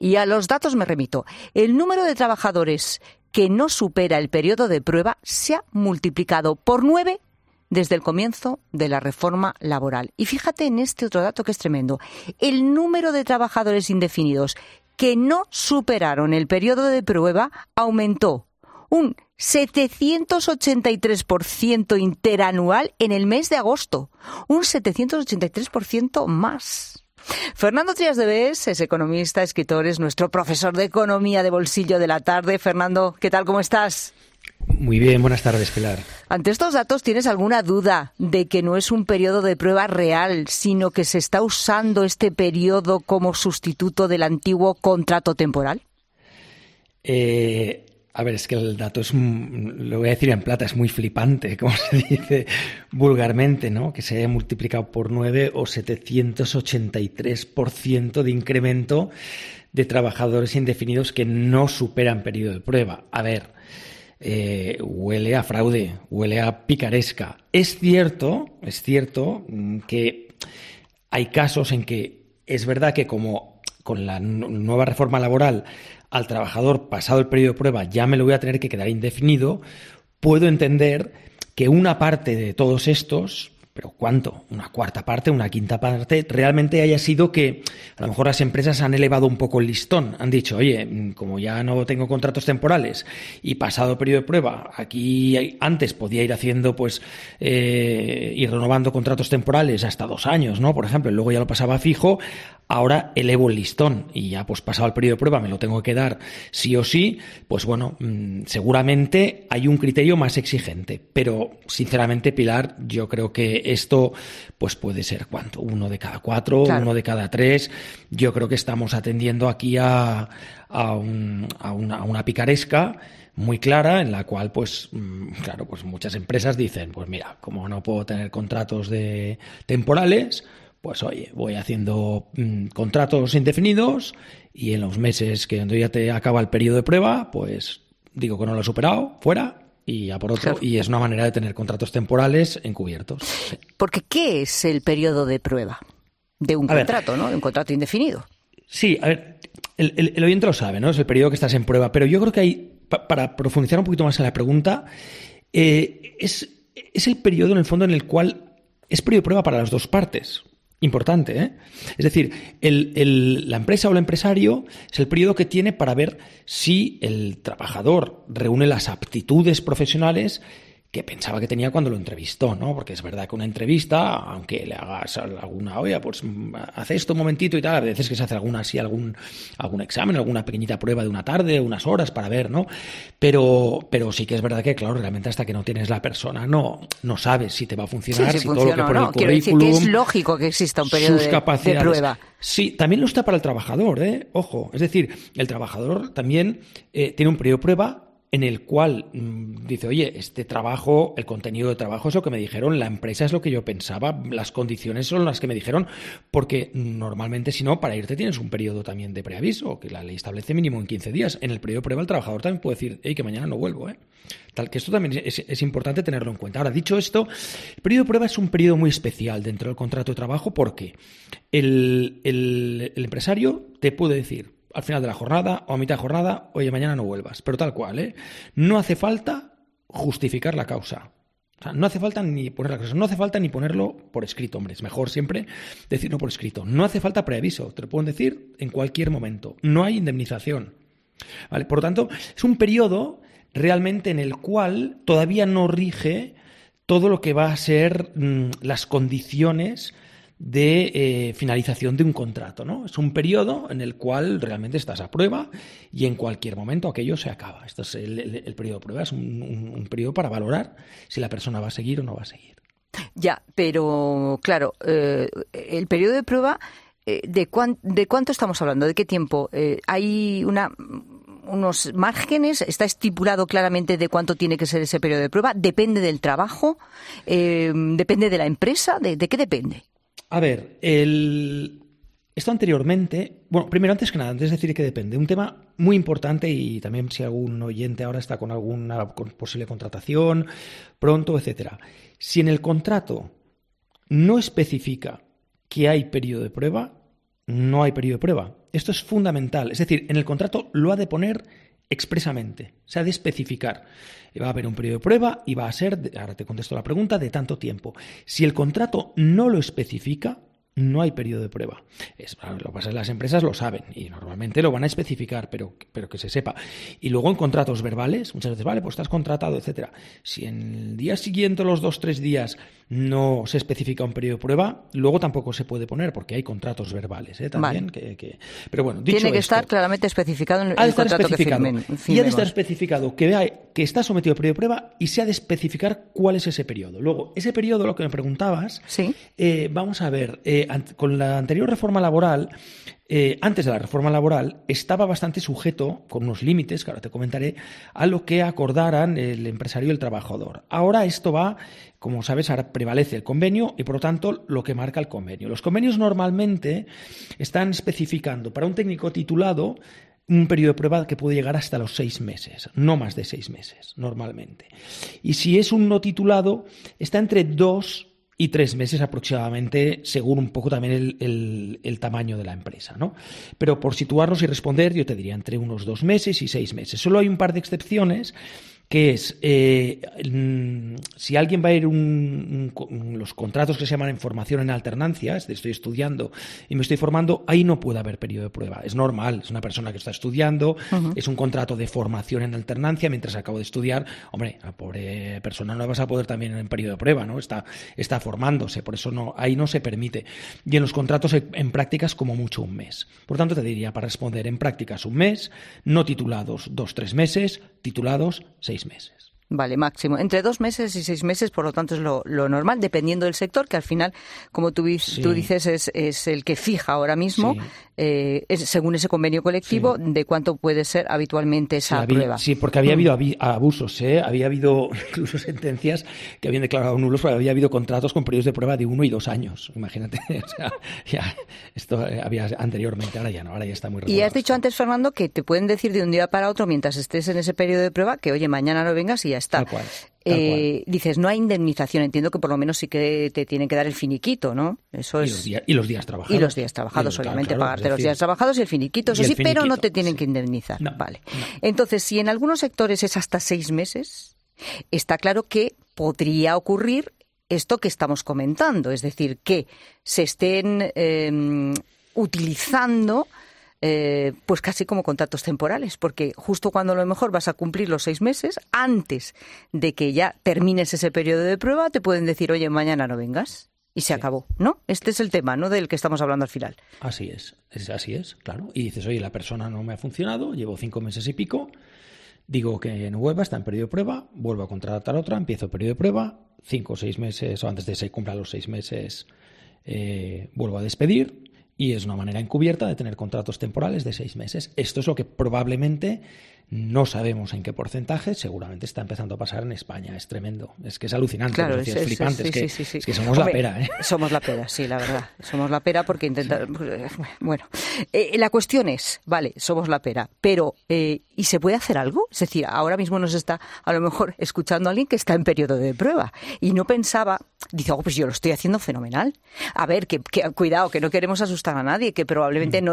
y a los datos me remito. El número de trabajadores que no supera el periodo de prueba se ha multiplicado por 9 desde el comienzo de la reforma laboral. Y fíjate en este otro dato que es tremendo. El número de trabajadores indefinidos que no superaron el periodo de prueba aumentó un 783% interanual en el mes de agosto. Un 783% más. Fernando Trías de Bes es economista, escritor, es nuestro profesor de economía de bolsillo de la tarde. Fernando, ¿qué tal? ¿Cómo estás? Muy bien, buenas tardes, Pilar. Ante estos datos, ¿tienes alguna duda de que no es un periodo de prueba real, sino que se está usando este periodo como sustituto del antiguo contrato temporal? A ver, es que el dato lo voy a decir en plata, es muy flipante, como se dice vulgarmente, ¿no? Que se haya multiplicado por 9 o 783% de incremento de trabajadores indefinidos que no superan periodo de prueba. A ver, huele a fraude, huele a picaresca. Es cierto que hay casos en que es verdad que como con la nueva reforma laboral al trabajador pasado el periodo de prueba ya me lo voy a tener que quedar indefinido, puedo entender que una parte de todos estos, pero ¿cuánto? Una cuarta parte, una quinta parte, realmente haya sido que a lo mejor las empresas han elevado un poco el listón, han dicho, oye, como ya no tengo contratos temporales y pasado el periodo de prueba, aquí antes podía ir haciendo ir renovando contratos temporales hasta 2 años, ¿no? Por ejemplo, y luego ya lo pasaba fijo. Ahora elevo el listón y ya pasado el periodo de prueba me lo tengo que dar sí o sí, pues bueno, seguramente hay un criterio más exigente, pero sinceramente, Pilar, yo creo que esto pues puede ser ¿cuánto? 1 de cada 4, claro. 1 de cada 3. Yo creo que estamos atendiendo aquí a una picaresca muy clara en la cual pues muchas empresas dicen, pues mira, como no puedo tener contratos temporales, pues oye, voy haciendo contratos indefinidos y en los meses que ya te acaba el periodo de prueba, pues digo que no lo he superado, fuera, y ya por otro. Claro. Y es una manera de tener contratos temporales encubiertos. Sí. Porque ¿qué es el periodo de prueba de un contrato, ¿no? De un contrato indefinido. Sí, a ver, el oyente lo sabe, ¿no? Es el periodo que estás en prueba, pero yo creo que hay, para profundizar un poquito más en la pregunta, es el periodo en el fondo en el cual es periodo de prueba para las dos partes. Importante, ¿eh? Es decir, la empresa o el empresario es el periodo que tiene para ver si el trabajador reúne las aptitudes profesionales que pensaba que tenía cuando lo entrevistó, ¿no? Porque es verdad que una entrevista, aunque le hagas alguna, oye, pues hace esto un momentito y tal, a veces que se hace algún examen, alguna pequeñita prueba de una tarde, unas horas para ver, ¿no? Pero sí que es verdad que, claro, realmente hasta que no tienes la persona no sabes si te va a funcionar, si todo lo que pone el currículum, quiero decir que es lógico que exista un periodo de prueba. Sí, también lo está para el trabajador, ojo, es decir, el trabajador también tiene un periodo de prueba en el cual dice, oye, este trabajo, el contenido de trabajo es lo que me dijeron, la empresa es lo que yo pensaba, las condiciones son las que me dijeron, porque normalmente, si no, para irte tienes un periodo también de preaviso, que la ley establece mínimo en 15 días. En el periodo de prueba el trabajador también puede decir, que mañana no vuelvo, Tal que esto también es importante tenerlo en cuenta. Ahora, dicho esto, el periodo de prueba es un periodo muy especial dentro del contrato de trabajo porque el empresario te puede decir, al final de la jornada o a mitad de jornada, oye, mañana no vuelvas, pero tal cual, No hace falta justificar la causa. O sea, no hace falta ni poner la causa, no hace falta ni ponerlo por escrito, hombre, es mejor siempre decirlo por escrito. No hace falta preaviso, te lo pueden decir en cualquier momento. No hay indemnización. ¿Vale? Por lo tanto, es un periodo realmente en el cual todavía no rige todo lo que va a ser las condiciones de finalización de un contrato, ¿no? Es un periodo en el cual realmente estás a prueba y en cualquier momento aquello se acaba. Esto es el periodo de prueba, es un periodo para valorar si la persona va a seguir o no va a seguir. Ya, pero claro, el periodo de prueba, ¿de cuánto estamos hablando? ¿De qué tiempo? ¿Hay unos márgenes? ¿Está estipulado claramente de cuánto tiene que ser ese periodo de prueba? ¿Depende del trabajo? ¿Depende de la empresa? ¿De qué depende? A ver, esto anteriormente, bueno, primero, antes que nada, antes de decir que depende, un tema muy importante y también si algún oyente ahora está con alguna posible contratación pronto, etcétera. Si en el contrato no especifica que hay periodo de prueba, no hay periodo de prueba. Esto es fundamental. Es decir, en el contrato lo ha de poner expresamente, se ha de especificar. Va a haber un periodo de prueba y va a ser, ahora te contesto la pregunta, de tanto tiempo. Si el contrato no lo especifica, no hay periodo de prueba. Lo que pasa es que las empresas lo saben y normalmente lo van a especificar, pero que se sepa. Y luego en contratos verbales, muchas veces, vale, pues estás contratado, etcétera. Si en el día siguiente, los 2-3 días, no se especifica un periodo de prueba, luego tampoco se puede poner porque hay contratos verbales, también. Vale. Pero bueno, dicho tiene que esto, estar claramente especificado en el contrato especificado, que firmemos. Y ha de estar especificado que está sometido a periodo de prueba y se ha de especificar cuál es ese periodo. Luego, ese periodo, lo que me preguntabas, ¿sí? Vamos a ver, con la anterior reforma laboral, antes de la reforma laboral, estaba bastante sujeto, con unos límites, que ahora te comentaré, a lo que acordaran el empresario y el trabajador. Ahora esto va, como sabes, ahora prevalece el convenio y, por lo tanto, lo que marca el convenio. Los convenios normalmente están especificando para un técnico titulado un periodo de prueba que puede llegar hasta los 6 meses, no más de 6 meses, normalmente. Y si es un no titulado, está entre 2 y 3 meses aproximadamente, según un poco también el tamaño de la empresa, ¿no? Pero por situarnos y responder, yo te diría entre unos 2 meses y 6 meses. Solo hay un par de excepciones, que es si alguien va a ir los contratos que se llaman en formación en alternancia, es decir, estoy estudiando y me estoy formando, ahí no puede haber periodo de prueba. Es normal, es una persona que está estudiando, es un contrato de formación en alternancia mientras acabo de estudiar. Hombre, a la pobre persona no la vas a poder también en periodo de prueba, ¿no? Está formándose, por eso ahí no se permite. Y en los contratos en prácticas como mucho un mes. Por tanto, te diría, para responder en prácticas un mes, no titulados 2-3 meses, titulados 6 meses. Vale, máximo. Entre 2 meses y 6 meses, por lo tanto, es lo normal, dependiendo del sector, que al final, como tú dices, es el que fija ahora mismo, según ese convenio colectivo, de cuánto puede ser habitualmente esa prueba. Sí, porque había habido abusos, había habido incluso sentencias que habían declarado nulos, porque había habido contratos con periodos de prueba de 1 y 2 años. Imagínate, o sea, ya, esto había anteriormente, ahora ya no, ahora ya está muy regulado. Y has dicho antes, Fernando, que te pueden decir de un día para otro, mientras estés en ese periodo de prueba, que oye, mañana no vengas y ya está. Tal cual. Dices, no hay indemnización. Entiendo que por lo menos sí que te tienen que dar el finiquito, ¿no? Eso es. Y los días trabajados. Y los días trabajados, obviamente, pagarte los días trabajados y el finiquito, eso sí, pero no te tienen que indemnizar. No, vale. No. Entonces, si en algunos sectores es hasta 6 meses, está claro que podría ocurrir esto que estamos comentando, es decir, que se estén utilizando pues casi como contratos temporales, porque justo cuando a lo mejor vas a cumplir los 6 meses, antes de que ya termines ese periodo de prueba, te pueden decir, oye, mañana no vengas. Y se acabó, ¿no? Este es el tema, ¿no?, del que estamos hablando al final. Así es, claro. Y dices, oye, la persona no me ha funcionado, llevo 5 meses y pico, digo que no vuelva, está en periodo de prueba, vuelvo a contratar otra, empiezo el periodo de prueba, 5 o 6 meses, o antes de que se cumplan los 6 meses, vuelvo a despedir. Y es una manera encubierta de tener contratos temporales de 6 meses. Esto es lo que probablemente, no sabemos en qué porcentaje, seguramente está empezando a pasar en España. Es tremendo. Es que es alucinante. Claro, es flipante. Sí. Es que somos la pera, ¿eh? Somos la pera, sí, la verdad. Somos la pera porque intentar... Bueno, la cuestión es, vale, somos la pera, pero ¿y se puede hacer algo? Es decir, ahora mismo nos está a lo mejor escuchando a alguien que está en periodo de prueba y no pensaba, dice, pues yo lo estoy haciendo fenomenal. A ver, que cuidado, que no queremos asustar a nadie, que probablemente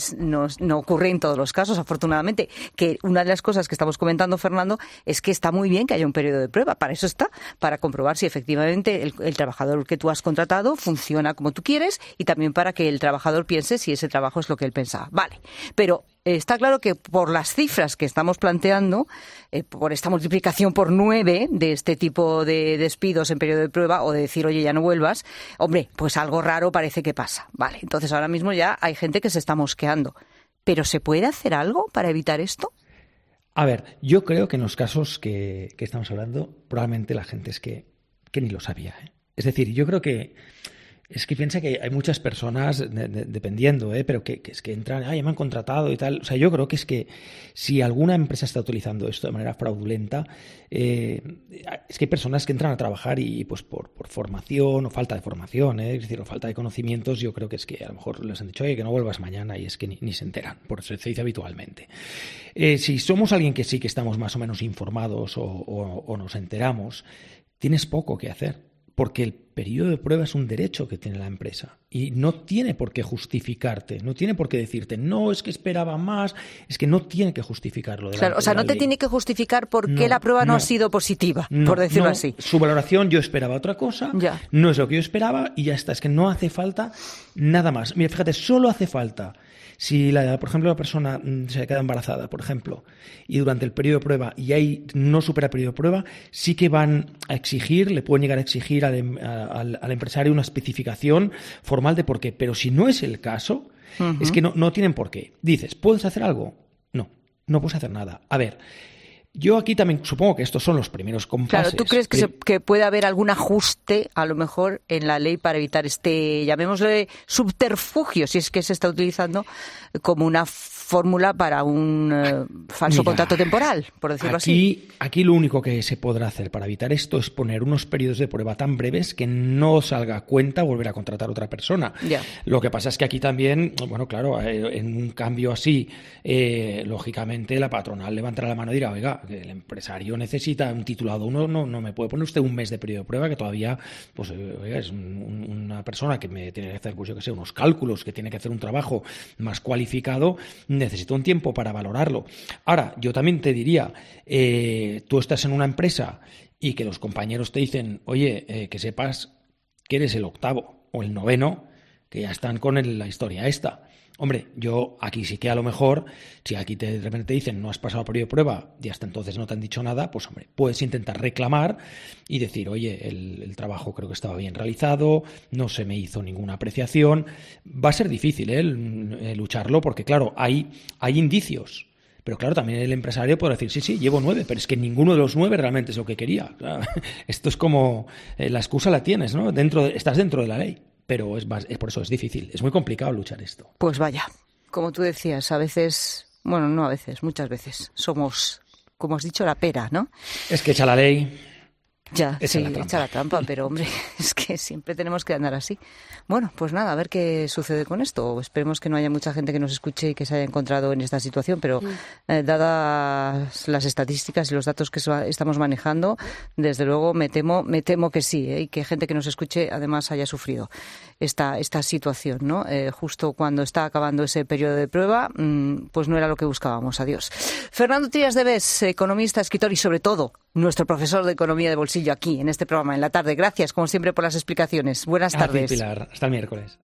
no ocurre en todos los casos, afortunadamente, que una de las cosas que estamos comentando, Fernando, es que está muy bien que haya un periodo de prueba. Para eso está, para comprobar si efectivamente el trabajador que tú has contratado funciona como tú quieres y también para que el trabajador piense si ese trabajo es lo que él pensaba. Vale, pero está claro que por las cifras que estamos planteando, por esta multiplicación por 9 de este tipo de despidos en periodo de prueba o de decir, oye, ya no vuelvas, hombre, pues algo raro parece que pasa. Vale, entonces ahora mismo ya hay gente que se está mosqueando. ¿Pero se puede hacer algo para evitar esto? A ver, yo creo que en los casos que estamos hablando, probablemente la gente es que ni lo sabía, ¿eh? Es decir, yo creo que es que piensa que hay muchas personas, dependiendo, pero que es que entran, me han contratado y tal. O sea, yo creo que es que si alguna empresa está utilizando esto de manera fraudulenta, es que hay personas que entran a trabajar y pues por formación o falta de formación, es decir, o falta de conocimientos, yo creo que es que a lo mejor les han dicho, oye, que no vuelvas mañana, y es que ni se enteran, por eso se dice habitualmente. Si somos alguien que sí que estamos más o menos informados o nos enteramos, tienes poco que hacer. porque el periodo de prueba es un derecho que tiene la empresa y no tiene por qué justificarte, no tiene por qué decirte, no, es que esperaba más, es que no tiene que justificarlo. Claro, o sea, no te tiene que justificar por qué la prueba no ha sido positiva, por decirlo así. Su valoración, yo esperaba otra cosa, no es lo que yo esperaba y ya está, es que no hace falta nada más. Mira, fíjate, solo hace falta, si, por ejemplo, la persona se queda embarazada, por ejemplo, y durante el periodo de prueba y ahí no supera el periodo de prueba, sí que van a exigir, le pueden llegar a exigir al empresario una especificación formal de por qué. Pero si no es el caso, es que no tienen por qué. Dices, ¿puedes hacer algo? No puedes hacer nada. A ver, yo aquí también supongo que estos son los primeros compases. Claro, ¿tú crees que puede haber algún ajuste, a lo mejor, en la ley para evitar llamémosle subterfugio, si es que se está utilizando como una fórmula para un falso contrato temporal, por decirlo así? Aquí lo único que se podrá hacer para evitar esto es poner unos periodos de prueba tan breves que no salga a cuenta volver a contratar a otra persona. Ya. Lo que pasa es que aquí también, bueno, claro, en un cambio así, lógicamente la patronal levantará la mano y dirá, oiga, que el empresario necesita un titulado 1, no me puede poner usted un mes de periodo de prueba que todavía, pues, oiga, es una persona que me tiene que hacer, pues yo que sé, unos cálculos, que tiene que hacer un trabajo más cualificado, necesito un tiempo para valorarlo. Ahora, yo también te diría, tú estás en una empresa y que los compañeros te dicen, oye, que sepas que eres el 8º o el 9º, que ya están con la historia esta. Hombre, yo aquí sí que a lo mejor, si aquí de repente te dicen no has pasado el periodo de prueba y hasta entonces no te han dicho nada, pues hombre, puedes intentar reclamar y decir, oye, el trabajo creo que estaba bien realizado, no se me hizo ninguna apreciación. Va a ser difícil lucharlo porque, claro, hay indicios. Pero claro, también el empresario puede decir, sí, llevo 9, pero es que ninguno de los 9 realmente es lo que quería. O sea, esto es como, la excusa la tienes, ¿no? Estás dentro de la ley. Pero por eso es difícil, es muy complicado luchar esto. Pues vaya, como tú decías, a veces, bueno, no a veces, muchas veces, somos, como has dicho, la pera, ¿no? Es que echa la ley. Ya, sí, echa la trampa, pero hombre, es que siempre tenemos que andar así. Bueno, pues nada, a ver qué sucede con esto. Esperemos que no haya mucha gente que nos escuche y que se haya encontrado en esta situación, pero dadas las estadísticas y los datos que estamos manejando, desde luego me temo que sí, y que gente que nos escuche además haya sufrido esta situación, ¿no? Justo cuando está acabando ese periodo de prueba, pues no era lo que buscábamos. Adiós. Fernando Trías de Bes, economista, escritor y sobre todo nuestro profesor de economía de bolsillo aquí en este programa en la tarde. Gracias, como siempre, por las explicaciones. Buenas tardes. Pilar. Hasta el miércoles.